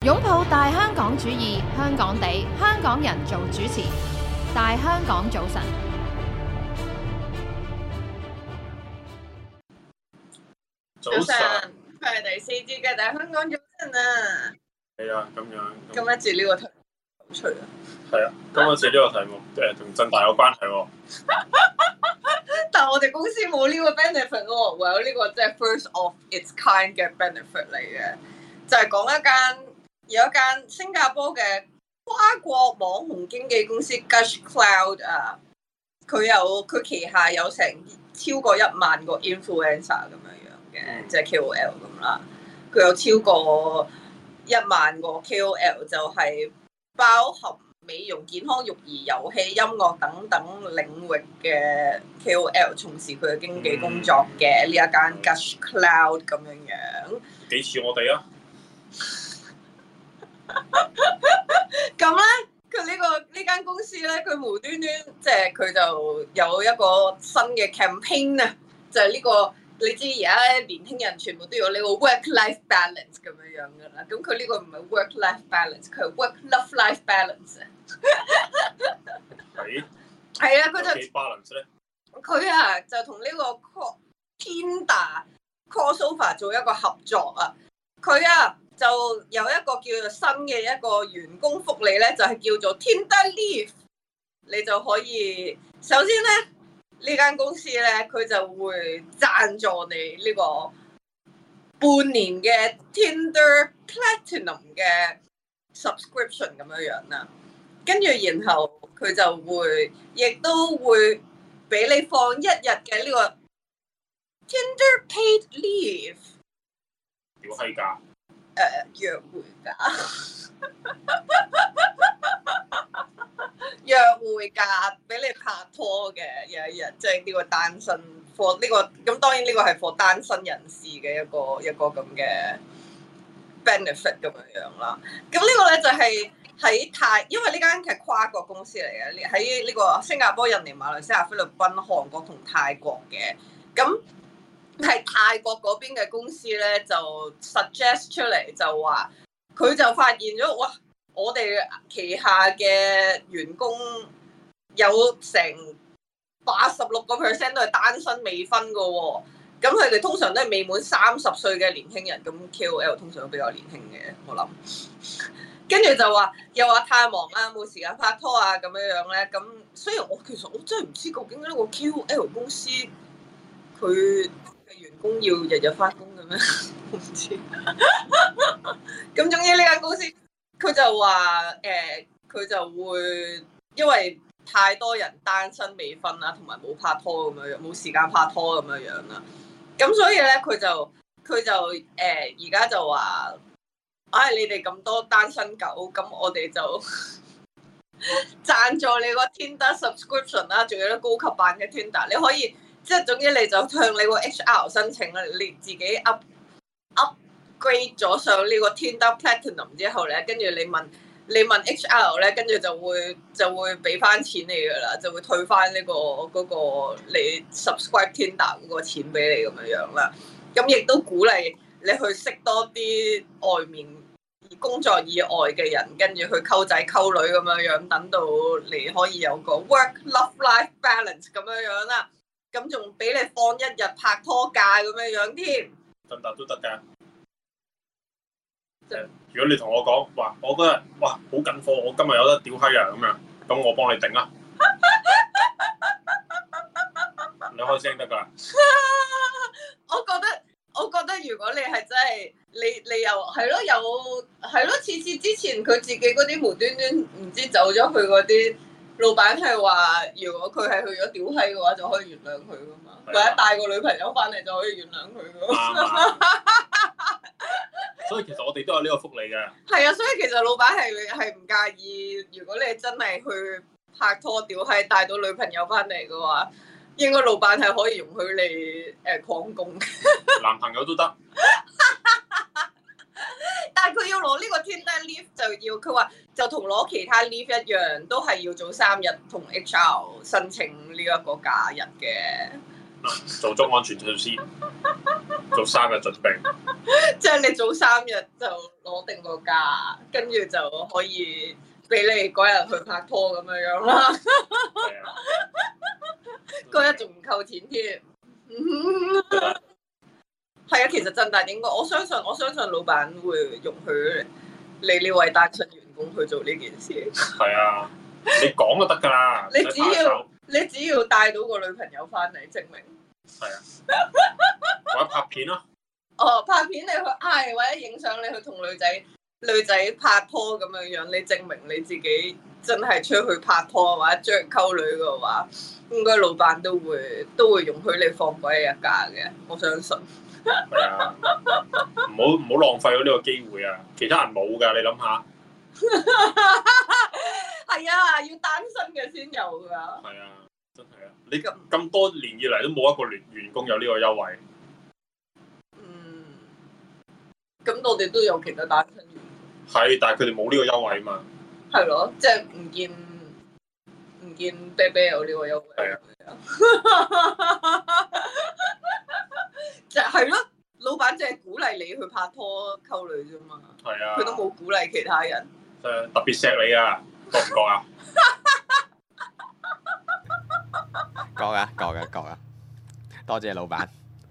擁抱大香港主義，香港地，香港人做主持，大香港早晨。 早晨，佢係第四節嘅大香港早晨啊！ 係啊，咁樣。 今一節呢個題目有趣啊！ 係啊，今一節呢個題目同振大有關係喎。 但係我哋公司冇呢個 benefit 喎，唯有呢個即係 first of its kind 嘅 benefit 嚟嘅，就係講有一間新加坡嘅跨國網紅經紀公司 Gush Cloud 啊，佢旗下有成超過1萬個 influencer 咁樣嘅，即係 KOL 咁啦。佢有超過1萬個 KOL， 就係包含美容、健康、育兒、遊戲、音樂等等領域嘅 KOL 從事佢嘅經紀工作嘅呢一間 Gush Cloud 咁樣。 幾似我哋啊？ 咁咧，佢呢間公司咧，佢無端端即係佢就有一個新嘅 campaign 啊，就係呢個你知而家年輕人全部都有呢個 work-life balance 咁樣噶啦。咁佢呢個唔係 work-life balance， 佢係 work-love-life balance 啊。係啊，佢就幾 balance 咧？ 佢啊就同呢個 Tinder crossover 做一個合作啊。佢啊就有一個叫做新嘅一個員工福利咧，就係叫做 Tinder Leave。你就可以首先咧，呢間公司咧，佢就會贊助你呢個半年嘅 Tinder Platinum 嘅 subscription 咁樣樣啦。跟住然後佢就會亦都會俾你放1日嘅呢個 Tinder Paid Leave。 屌閪㗎！ 約會㗎，約會㗎，俾你拍拖嘅有一日，即係呢個單身 for 呢個咁，當然呢個係 for 單身人士嘅一個咁嘅 benefit 咁樣啦。咁呢個咧就係因為呢間係跨國公司嚟嘅，喺呢個新加坡、印尼、馬來西亞、菲律賓、韓國同泰國嘅。咁係泰國嗰邊嘅公司咧，就 suggest 出嚟就話，佢就發現咗，哇！我哋旗下嘅員工有成86% 都係單身未婚噶喎。咁佢哋通常都係未滿30歲嘅年輕人，咁 KOL 通常都比較年輕嘅，我諗。跟住就話，又話太忙啊，冇時間拍拖啊，咁樣樣咧。咁雖然其實我真係唔知究竟呢個 KOL 公司佢員工要日日返工嘅咩？我唔知。咁總之呢間公司佢就話佢就會因為太多人單身未婚啦，同埋冇拍拖咁樣樣，冇時間拍拖咁樣樣啦。咁所以咧，佢就而家就話，你哋咁多單身狗，咁我哋就贊助你個 Tinder subscription 啦，仲有啲高級版嘅 Tinder， 你可以。即係總之你就向你個 HR 申請啦，你自己 upgrade 咗上呢個 Tinder Platinum 之後咧，跟住你問 HR 咧，跟住就會俾翻錢你噶啦，就會退翻呢嗰個你 subscribe Tinder 嗰個錢俾你咁樣樣啦。咁亦都鼓勵你去識多啲外面工作以外嘅人，跟住去溝仔溝女咁樣樣，等到你可以有個 work-love-life balance 咁樣樣啦。咁仲俾你放1日拍拖假咁樣樣添， 得都得㗎。如果你同我講話，我嗰日哇好緊貨，我今日有得屌閪啊咁樣，咁我幫你頂啦。你開聲得㗎。 我覺得如果你係真係你又係咯，次之前佢自己嗰啲無端端唔知走咗去嗰啲。老闆係話，如果佢係去咗屌閪嘅話，就可以原諒佢噶嘛，或者帶個女朋友翻嚟就可以原諒佢噶嘛。 所以其實我哋都有呢個福利嘅。 係啊，所以其實老闆係唔介意，如果你真係去拍拖屌閪帶到女朋友翻嚟嘅話，應該老闆係可以容許你曠工。 男朋友都得。 但係佢要攞呢個 Tinder Leave 就要，佢話就同攞其他 leave 一樣，都係要做3日同 HR 申請呢一個假日嘅。 做足安全措施，做3日準備。 即係你早3日就攞定個假，跟住就可以俾你嗰日去拍拖咁樣啦。 係啊， 嗰日仲唔扣錢添。係啊，其實振達應該，我相信老闆會容許你呢位單身員工去做呢件事。 係啊，你講就得㗎啦。 你只要帶到個女朋友翻嚟證明。 係啊，或者拍片咯。 哦，拍片你去或者影相你去同女仔拍拖咁樣，你證明你自己真係出去拍拖或者追溝女嘅話，應該老闆都會容許你放過一日假嘅，我相信。 係啊，唔好浪費咗呢個機會啊！其他人冇㗎，你諗下。 係啊，要單身嘅先有㗎。 係啊，真係啊！你咁多年以嚟都冇一個員工有呢個優惠。 咁我哋都有其他單身員。 係，但係佢哋冇呢個優惠啊嘛。 係咯，即係唔見啤啤有呢個優惠。 係啊。 就係咯，老闆淨係鼓勵你去拍拖溝女啫嘛。 係啊。 佢都冇鼓勵其他人。 特別錫你啊，覺唔覺啊？ 覺啊！多謝老闆。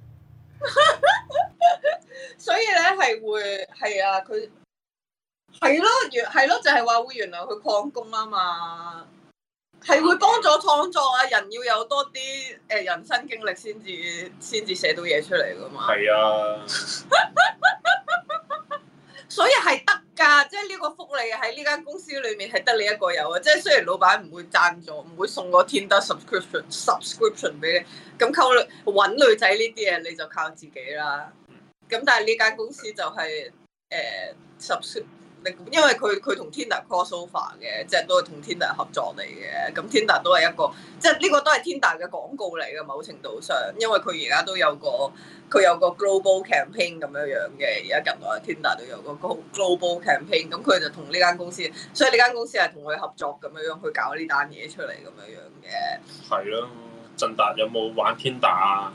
所以咧係啊，佢係咯，就係話會原諒佢曠工啊嘛，係會幫助創作啊！人要有多啲人生經歷先至寫到嘢出嚟噶嘛。 係啊。 所以係得㗎，即係呢個福利喺呢間公司裏面係得你一個有啊！即係雖然老闆唔會贊助，唔會送個 Tinder subscription 俾你，咁溝女揾女仔呢啲嘢你就靠自己啦。咁但係呢間公司就係因為佢同 Tinder cross over 嘅，即係都係同 Tinder 合作嚟嘅。咁 Tinder 都係一個，即係呢個都係 Tinder 嘅廣告嚟嘅，某程度上，因為佢而家都有個 global campaign 咁樣嘅。而家近來 Tinder 都有個 global campaign，咁佢就同呢間公司，所以呢間公司係同佢合作咁樣去搞呢單嘢出嚟咁樣嘅。 係咯，振達有冇玩 Tinder 啊？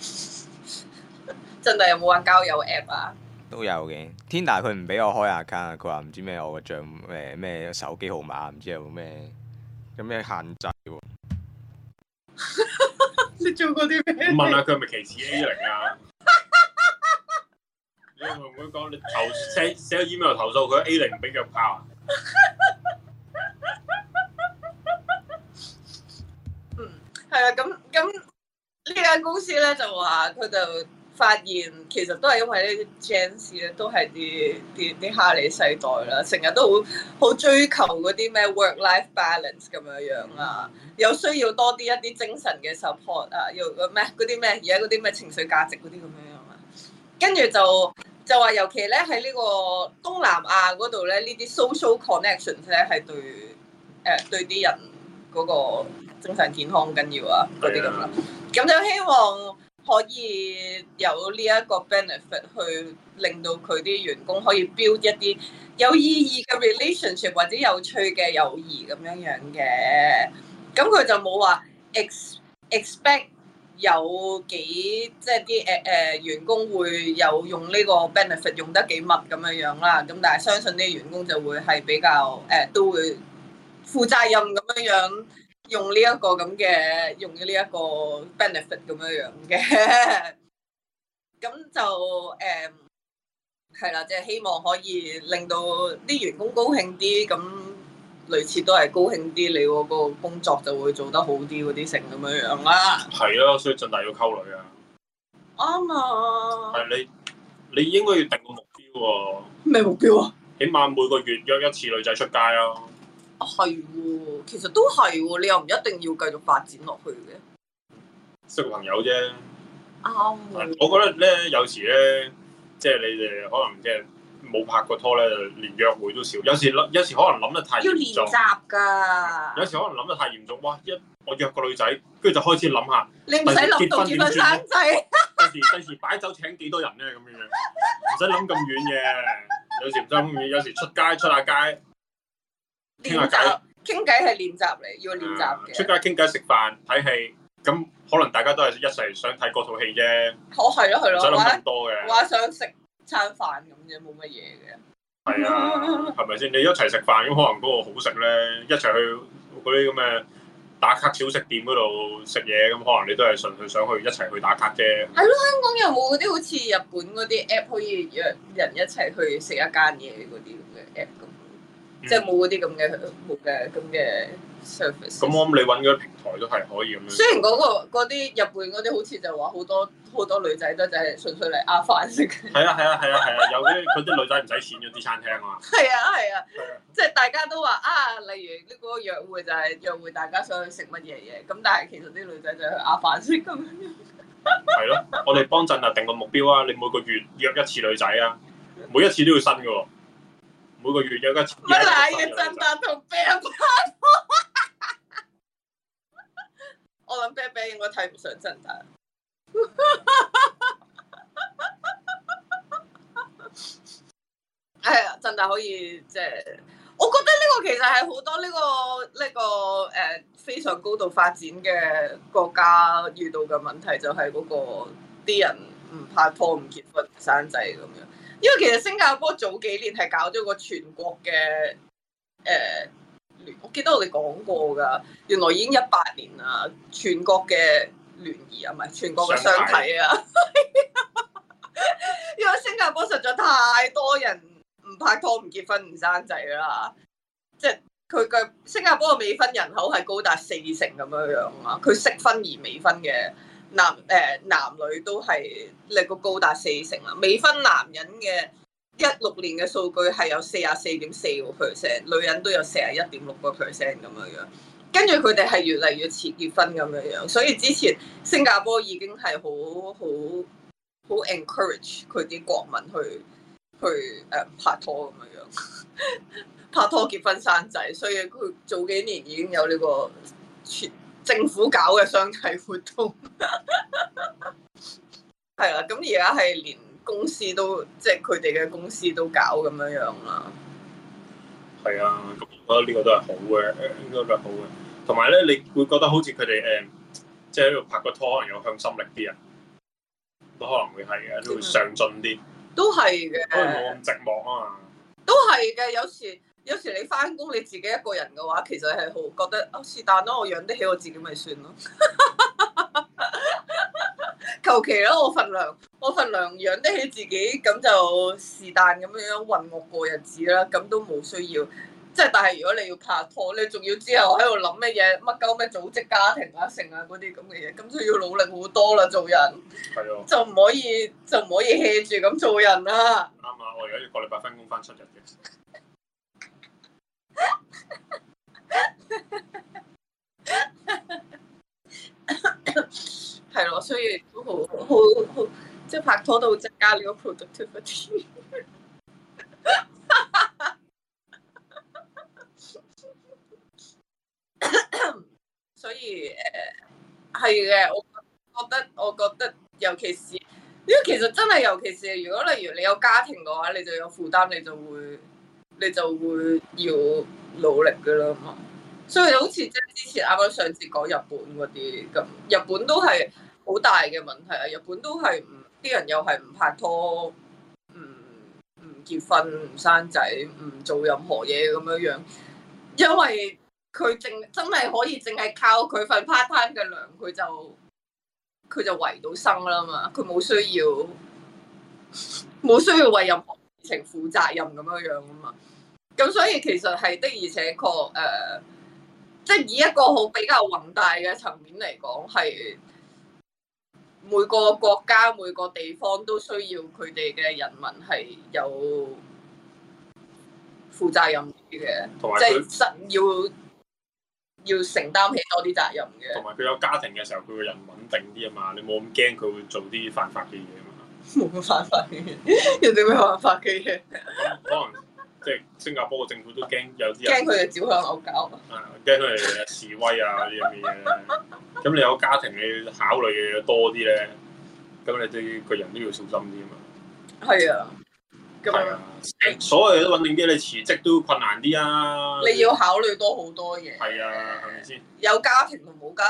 振達有冇玩交友 app 啊？ 都有嘅 ，Tinder 佢唔俾我開 account，佢話唔知咩我個帳咩手機號碼唔知有咩限制喎。 你做過啲咩？ 問下佢係咪歧視 A0 啊？你會唔會講你寫個 email 投訴佢 A0 唔俾腳炮啊？ 係啊，咁呢間公司咧就話佢就發現其實都係因為呢啲 Gen 咧都係啲哈利世代啦，成日都好追求嗰啲咩 work-life balance 咁樣啊，有需要多啲一啲精神嘅 support 啊，要咩嗰啲咩而家嗰啲咩情緒價值嗰啲咁樣啊，跟住就話尤其咧喺呢個東南亞嗰度咧，呢啲 social connections 咧係對啲人嗰個精神健康緊要啊嗰啲咁啦，咁就希望可以有呢一個 benefit 去令到佢啲員工可以 build 一啲有意義嘅 relationship 或者有趣嘅友誼咁樣嘅，咁佢就冇話 expect 有幾即係啲員工會有用呢個 benefit 用得幾密咁樣啦，咁但係相信啲員工就會係比較都會負責任咁樣。用呢一個咁嘅，用呢一個 benefit 咁樣嘅，咁就係啦，即係希望可以令到啲員工高興啲，咁類似都係高興啲，你嗰個工作就會做得好啲嗰啲成咁樣啦。係啊，所以振達要溝女啊。 啱啊。 係你應該要定個目標喎。 咩目標啊？ 起碼每個月約一次女仔出街咯。 係喎，其實都係喎，你又唔一定要繼續發展落去嘅。 識個朋友啫。 啱。 我覺得咧，有時咧，即係你哋可能即係冇拍過拖咧，連約會都少。有時可能諗得太嚴重。要練習㗎。 有時可能諗得太嚴重，哇！我約個女仔，跟住就開始諗下， 你唔使諗到結婚生仔。 第時擺酒請幾多人咧咁樣，唔使諗咁遠嘅。有時唔使咁遠，有時出下街。傾偈係練習嚟，要練習嘅。出街傾偈食飯睇戲， 咁可能大家都係一齊想睇嗰套戲啫， 係咯係咯， 唔使諗咁多嘅。 話想食餐飯咁啫，冇乜嘢嘅。 係啊，係咪先？你一齊食飯咁，可能嗰個好食咧，一齊去嗰啲咁嘅打卡小食店嗰度食嘢，咁可能你都係純粹想去一齊去打卡啫。 係咯，香港有冇嗰啲好似日本嗰啲 app 可以約人一齊去食一間嘢嗰啲咁嘅 app 咁？即係冇嗰啲咁嘅 service。 咁我諗你揾嗰啲平台都係可以咁樣。 雖然嗰啲日本嗰啲好似就話好多女仔都就係純粹嚟呃飯食嘅。 係啊，有啲女仔唔使錢嗰啲餐廳啊。 係啊，即係大家都話啊，例如呢個約會就係約會大家想去食乜嘢嘢，咁但係其實啲女仔就係去呃飯食咁樣。 係咯，我哋幫陣啊定個目標啊，你每個月約一次女仔啊，每一次都要新嘅喎。每個月約一次。 乜賴嘅真達同啤拍拖？我諗啤啤應該睇唔上真達。係啊，真達可以即係，我覺得呢個其實係好多呢個非常高度發展嘅國家遇到嘅問題，就係嗰個啲人唔拍拖、唔結婚、唔生仔咁樣。因為其實新加坡早幾年係搞咗個全國嘅我記得我哋講過㗎，原來已經18年啦，全國嘅聯誼啊，唔係全國嘅相睇啊。因為新加坡實在太多人唔拍拖、唔結婚、唔生仔啦，即係佢嘅新加坡嘅未婚人口係高達40%咁樣啊，佢適婚而未婚嘅男女都係高達40%啦，未婚男人嘅16年嘅數據係有44.4%，女人都有41.6% 咁樣，跟住佢哋係越嚟越遲結婚咁樣，所以之前新加坡已經係好 encourage 佢啲國民去拍拖咁樣，拍拖結婚生仔，所以佢早幾年已經有呢個政府搞嘅相睇活動，係啦，咁而家係連公司都即係佢哋嘅公司都搞咁樣啦。 係啊，咁我覺得呢個都係好嘅，應該都係好嘅。同埋咧，你會覺得好似佢哋即係喺度拍個拖，可能有向心力啲啊，都可能會係嘅，都會上進啲。都係嘅，可能冇咁寂寞啊嘛。 都係嘅，有時你翻工你自己一個人嘅話，其實係好覺得是但咯，我養得起我自己咪算咯。求其啦，我份糧養得起自己，咁就是但咁樣混我過日子啦，咁都冇需要。即係但係如果你要拍拖，你仲要之後喺度諗乜嘢乜鳩咩組織家庭啊、成啊嗰啲咁嘅嘢，咁就要努力好多啦，做人。 係啊。 就唔可以 hea 住咁做人啦。 啱啊！我而家要個禮拜分工翻7日嘅。 係咯，所以都好，即係拍拖都增加呢個 productivity。所以係嘅，我覺得尤其是，因為其實真係尤其是，如果例如你有家庭嘅話，你就有負擔，你就會要努力噶啦嘛。所以好似即係之前啱啱上次講日本嗰啲咁，日本都係好大嘅問題啊！日本都係啲人又係唔拍拖，唔結婚、唔生仔、唔做任何嘢咁樣，因為佢真係可以淨係靠佢份 part time 嘅糧，佢就維到生啦嘛，佢冇需要為任何事情負責任咁樣啊嘛。咁所以其實係的而且確即係以一個好比較宏大嘅層面嚟講，係每個國家每個地方都需要佢哋嘅人民係有負責任啲嘅，即係要承擔起多啲責任嘅。同埋佢有家庭嘅時候，佢個人穩定啲啊嘛，你冇咁驚佢會做啲犯法嘅嘢啊嘛。 冇咁犯法嘅嘢，人哋咩犯法嘅嘢？ 可能。即係新加坡嘅政府都驚有啲人驚佢哋照向牛搞啊！驚佢哋示威啊嗰啲咁嘅嘢咧。咁你有家庭，你考慮嘅嘢多啲咧，咁你對個人都要小心啲啊嘛。 係啊， 係啊，所有嘢都穩定啲，你辭職都困難啲啊。 你要考慮多好多嘢。 係啊，係咪先？ 有家庭同冇家庭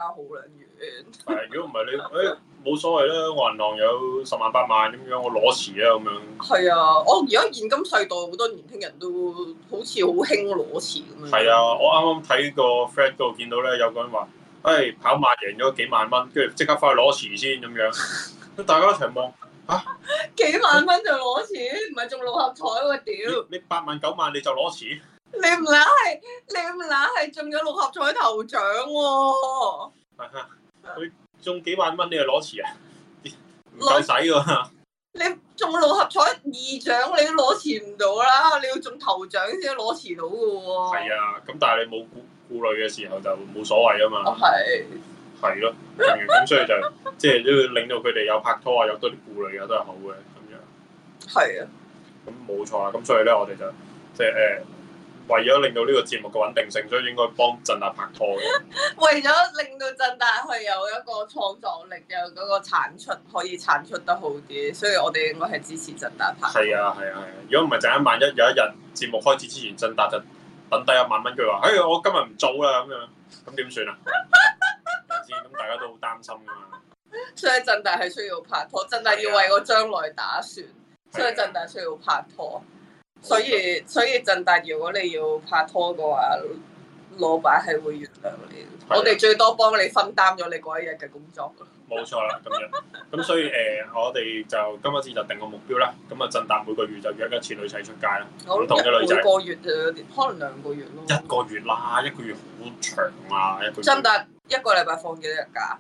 差好兩遠。 係，如果唔係你冇所謂啦，我銀行有10萬8萬咁樣，我攞錢啊咁樣。 係啊，我而家現今世代好多年輕人都好似好興攞錢咁樣。 係啊，我啱啱睇個 Fred 嗰度見到咧，有個人話，跑馬贏咗幾萬蚊，跟住即刻翻去攞錢先咁樣。大家一齊望嚇， 幾萬蚊就攞錢，唔係中六合彩喎屌！ 你8萬9萬你就攞錢？ 你唔乸係中咗六合彩頭獎喎！ 佢中幾萬蚊你就攞錢啊？唔夠使喎！ 你中六合彩二獎你都攞錢唔到啦，你要中頭獎先攞錢到嘅喎。 係啊，咁但係你冇顧慮嘅時候就冇所謂啊嘛。 哦，係。 係咯，咁所以就即係都要令到佢哋有拍拖啊，有多啲顧慮啊，都係好嘅咁樣。係啊。咁冇錯啊，咁所以咧我哋就即係為咗令到呢個節目嘅穩定性，所以應該幫振達拍拖嘅。為咗令到振達佢有一個創作力，有嗰個產出可以產出得好啲，所以我哋應該係支持振達拍拖。係啊。如果唔係陣間萬一有一日節目開始之前，振達就等低1萬蚊，佢話：我今日唔做啦咁樣，咁點算啊？咁大家都好擔心噶嘛。所以振達係需要拍拖，振達要為個將來打算，所以振達需要拍拖。所以振達，如果你要拍拖嘅話，老闆係會原諒你。我哋最多幫你分擔咗你嗰一日嘅工作。冇錯啦，咁樣。咁所以我哋就今次就定個目標啦。咁啊，振達每個月就約一次女仔出街啦。唔同嘅女仔。每個月可能2個月咯。1個月啦，1個月好長啊，1個月。振達1個禮拜放幾多日假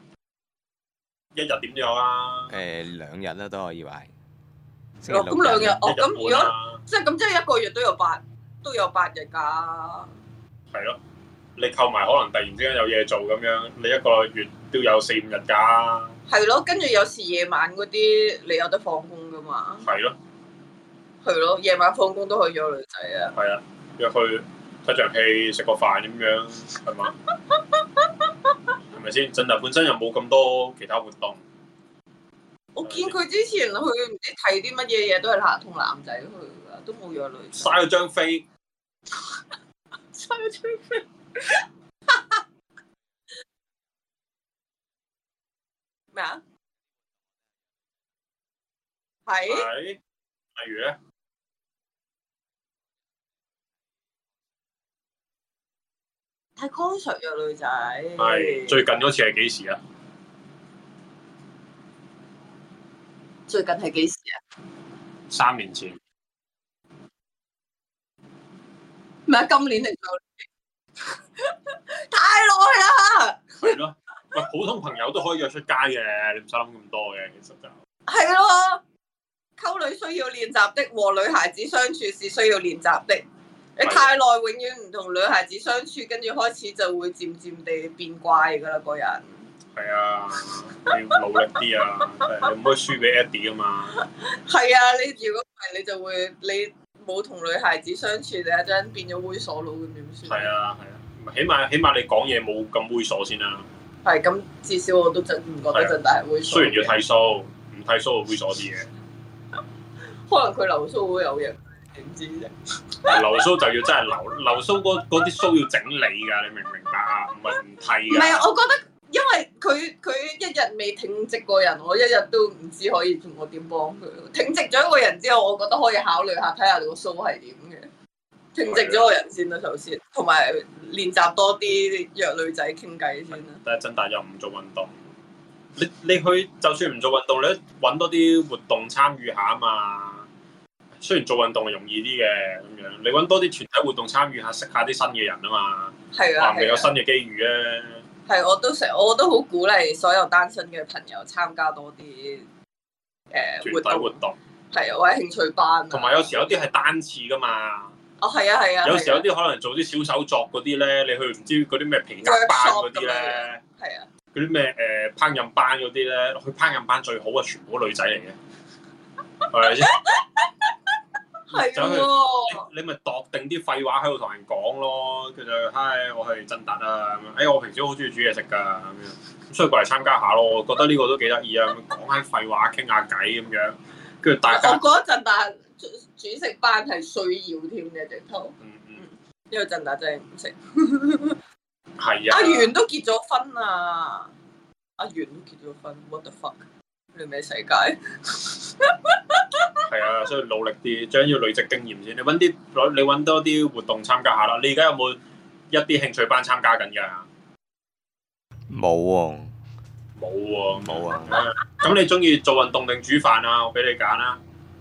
？1日點都有啊。 2日啦都可以話。 咁2日咁如果即係1個月都有8日㗎。係咯，你扣埋可能突然之間有嘢做咁樣，你1個月都有4-5日㗎。係咯，跟住有時夜晚嗰啲你有得放工㗎嘛。係咯，夜晚放工都可以約女仔啊。係啊，約去睇場戲、食個飯咁樣，係嘛？係咪先？振達本身又冇咁多其他活動。我見佢之前去唔知睇啲乜嘢嘢，都係同男仔去㗎，都冇約女仔。嘥咗張飛。咩啊？係。例如咧？睇 concert 約女仔。係。最近嗰次係幾時啊？最近係幾時啊？3年前。咩？今年定上年？太耐啦！係咯，喂，普通朋友都可以約出街嘅，你唔使諗咁多嘅，其實就係咯。溝女需要練習的，和女孩子相處是需要練習的。你太耐，永遠唔同女孩子相處，跟住開始就會漸漸地變怪㗎啦，個人。係啊，你要努力啲啊！你唔可以輸俾 Eddie 啊嘛。係啊，你如果唔係，你就會你冇同女孩子相處，你一陣變咗猥瑣佬咁點算？係啊，起碼你講嘢冇咁猥瑣先啦。係咁，至少我都唔覺得振達係猥瑣。雖然要剃鬚，唔剃鬚就猥瑣啲嘅。可能佢留鬚好有型，點知啫？留鬚就要真係留鬚嗰啲鬚要整理㗎，你明唔明白啊？唔係唔剃㗎。唔係，我覺得。因為佢一日未挺直過人，我一日都唔知可以我點幫佢。挺直咗一個人之後，我覺得可以考慮下睇下你個鬚係點嘅。挺直咗個人先啦，首先，同埋練習多啲約女仔傾偈先啦。但係振達又唔做運動，你去就算唔做運動，你都揾多啲活動參與下啊嘛。雖然做運動係容易啲嘅咁樣，你揾多啲團體活動參與下，識下啲新嘅人啊嘛。係啊，話唔定有新嘅機遇啊。係，我都好鼓勵所有單身嘅朋友參加多啲活動。係啊，或者興趣班。同埋有時有啲係單次㗎嘛。哦，係啊。有時有啲可能做啲小手作嗰啲咧，你去唔知嗰啲咩皮革班嗰啲咧。係啊。嗰啲咩烹飪班嗰啲咧，去烹飪班最好啊，全部女仔嚟嘅。係咪先？係喎，你咪度定啲廢話喺度同人講咯，佢就嗨，我係振達啊咁樣，我平時都好中意煮嘢食㗎咁樣，咁所以過嚟參加下咯，我覺得呢個都幾得意啊，咁講下廢話，傾下偈咁樣，跟住大家。我覺得振達煮食班係需要添嘅直頭，因為振達真係唔識。 係啊， 阿元都結咗婚啊！阿元都結咗婚 ，what the fuck？你咩世界？ 係啊，所以努力啲，將要累積經驗先。你揾多啲活動參加下啦。你而家有冇一啲興趣班參加緊㗎？ 冇喎， 冇喎， 冇啊！ 咁你中意做運動定煮飯啊？我俾你揀啦。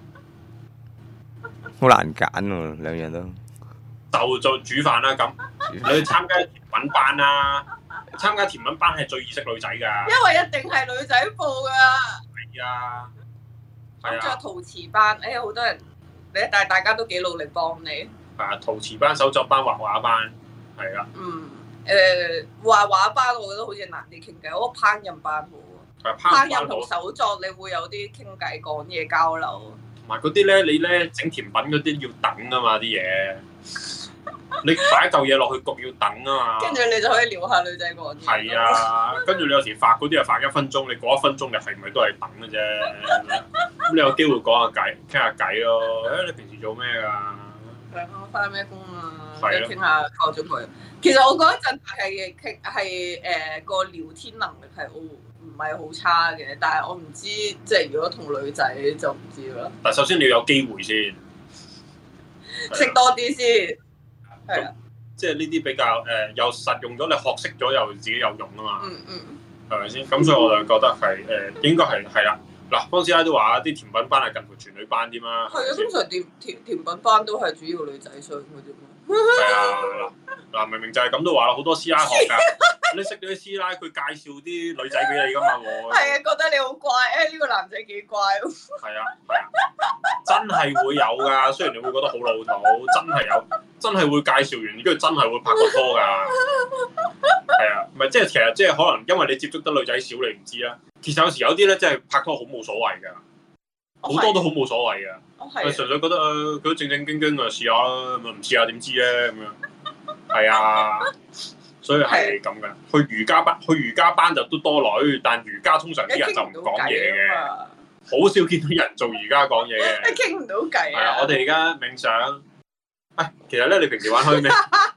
好難揀喎，兩樣都。 就做煮飯啦。咁你去參加甜品班啦。參加甜品班係最易識女仔㗎。 因為一定係女仔報㗎。 係啊。 咁仲有陶瓷班，好多人，但係大家都幾努力幫你。 係啊，陶瓷班、手作班、畫畫班，係啊。 畫畫班我覺得好似難啲傾偈，我覺得烹飪班好啊。烹飪同手作你會有啲傾偈講嘢交流。 同埋嗰啲咧，你咧整甜品嗰啲要等啊嘛啲嘢，你擺一嚿嘢落去焗要等啊嘛。 跟住你就可以撩下女仔講嘢。係啊，跟住你有時發嗰啲係發1分鐘，你過1分鐘你係咪都係等嘅啫？咁你有機會講下偈，傾下偈咯。你平時做咩㗎？ 我翻咩工啊？即係傾下溝咗佢。其實我覺得陣係個聊天能力係唔係好差嘅，但係我唔知即係如果同女仔就唔知啦。 但首先你要有機會先， 識多啲先，係啊。 即係呢啲比較又實用咗，你學識咗又自己有用啊嘛。係咪先？咁所以我就覺得係應該係啦。嗱，方師奶都話啲甜品班係近乎全女班添啦。 係啊，通常甜品班都係主要女仔上嘅啫嘛。 係啊，嗱，明明就係咁都話啦，好多師奶學㗎。你識到啲師奶，佢介紹啲女仔俾你㗎嘛？我係啊，覺得你好乖，呢個男仔幾乖喎。 係啊，真係會有㗎。雖然你會覺得好老土，真係有，真係會介紹完，跟住真係會拍過拖㗎。係啊，唔係其實即係可能因為你接觸得女仔少，你唔知啦。其實有時有啲咧，真係拍拖好冇所謂㗎，好多都好冇所謂㗎。純粹覺得佢都正正經經啊，試下啦，咪唔試下點知咧咁樣。係啊，所以係咁嘅。去瑜伽班就都多女，但瑜伽通常啲人就唔講嘢嘅，好少見到人做瑜伽講嘢嘅。 你傾唔到偈啊！ 係啊，我哋而家冥想。其實咧，你平時玩開咩？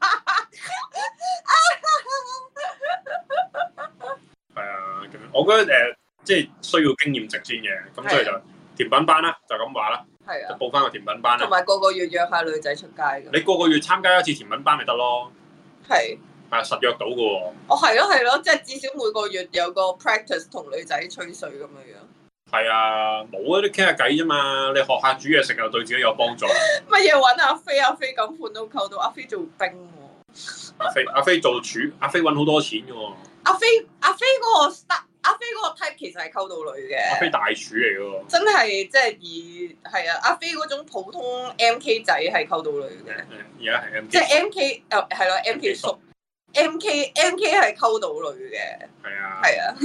係啊，我覺得即係需要經驗值先嘅，咁所以就甜品班啦，就咁話啦，就報翻個甜品班啦。 同埋個月約下女仔出街嘅。 你個月參加一次甜品班咪得咯？係實約到嘅喎。 係咯，即係至少每個月有個 practice 同女仔吹水咁樣樣。 係啊，冇啊，你傾下偈啫嘛，你學下煮嘢食又對自己有幫助。 乜嘢揾阿飛咁款都溝到，阿飛做兵喎。 阿飛做廚，阿飛揾好多錢嘅喎。 阿飛嗰個 type 其實係溝到女嘅。阿飛大廚嚟嘅喎。真係即係係啊！阿飛嗰種普通 MK 仔係溝到女嘅。 而家係 MK。 即係 MK 係咯 MK 叔 MK 係溝到女嘅。係啊。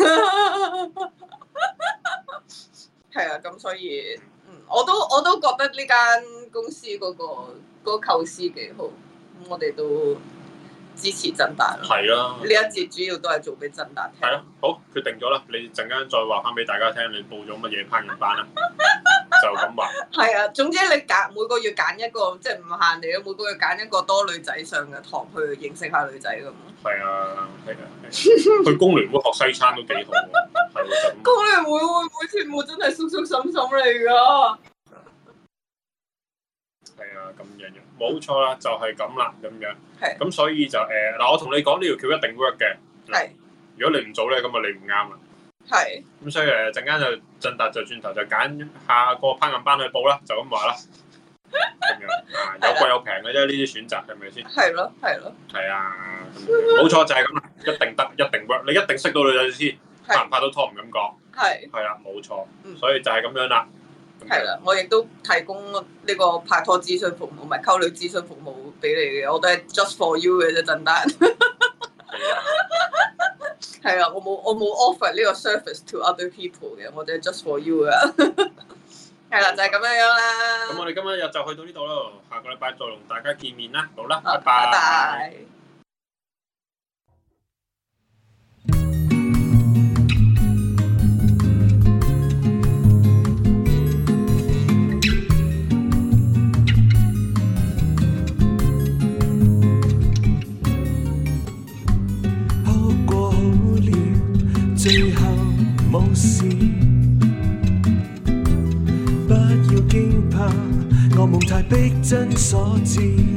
係啊，咁所以我都覺得呢間公司嗰個構思幾好，咁我哋都支持真達咯。係咯，呢一節主要都係做俾真達聽。係咯， 好決定咗啦，你陣間再話翻俾大家聽，你報咗乜嘢烹飪班啦？就咁話。係啊，總之你每個月揀一個，即係唔限你咯，每個月揀一個多女仔上嘅堂去認識下女仔咁。係啊，去工聯會學西餐都幾好喎。係喎，工聯會會唔會全部真係叔叔嬸嬸嚟㗎？係啊，咁樣冇錯啦，就係咁啦，咁樣。係。咁所以就嗱，我同你講呢條橋一定 work 嘅。係。如果你唔做咧，咁啊你唔啱啦。係。咁所以陣間就進達就轉頭就揀下個烹飪班去報啦，就咁話啦。咁樣有貴有平嘅啫，呢啲選擇係咪先？係咯。係啊，冇錯就係咁啦，一定得，一定 work，你一定識到女仔先，拍唔拍到拖唔敢講。係啦，冇錯，所以就係咁樣啦。係啦，我亦都提供呢個拍拖諮詢服務，唔係溝女諮詢服務俾你嘅，我都係 just for you 嘅啫，陣單。係啊，我冇 offer 呢個 service to other people 嘅，我哋係 just for you 嘅。係啦，就係咁樣啦。咁我哋今日就去到呢度咯，下個禮拜再同大家見面啦。好啦，拜拜。 最後無事。不要驚怕，噩夢太逼真所致。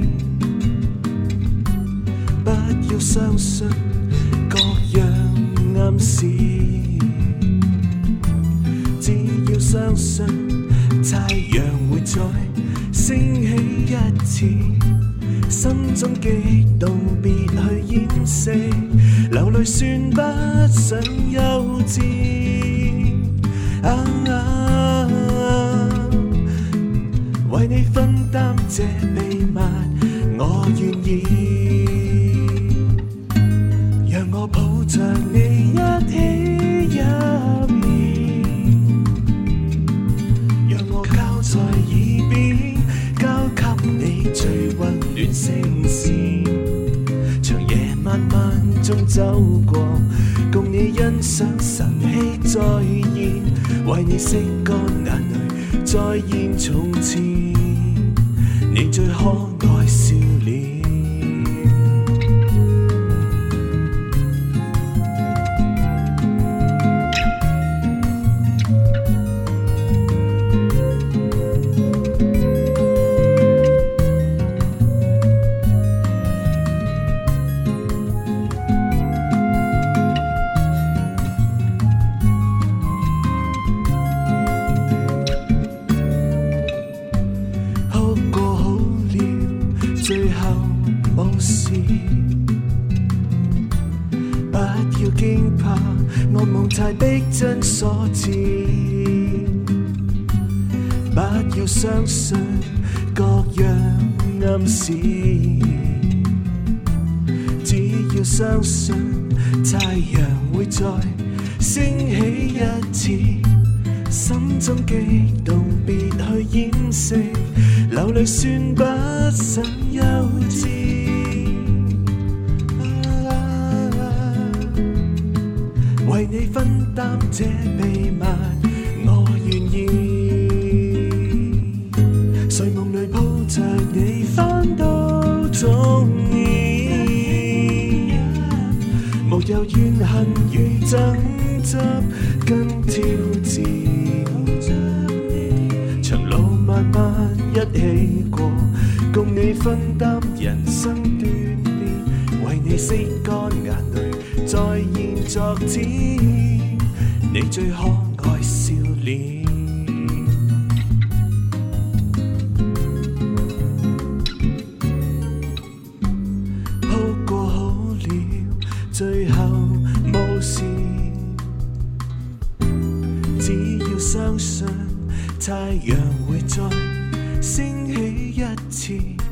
不要相信各樣暗示，只要相信太陽會再升起一次。心中激動別去掩飾，流淚算不上幼稚。為你分擔這秘密，我願意。讓我抱着你一起入眠，讓我交在耳邊，交給你最溫暖聲線。長夜漫漫中走過，共你欣賞晨曦再現，為你拭乾眼淚，再現從前你最可愛笑臉。最後無事，不要驚怕，噩夢太逼真所致。不要相信各樣暗示，只要相信太陽會再升起一次。心中激動別去掩飾，流淚算不上幼稚。為你分擔這秘密，我願意。睡夢裏抱着你翻到中年，無有怨恨與爭執跟挑戰。長路漫漫一起過，共你分擔人生鍛鍊，為你拭乾眼淚，再現昨天你最可愛笑臉。好過好了，最後無事，只要相信太陽會再升起一次。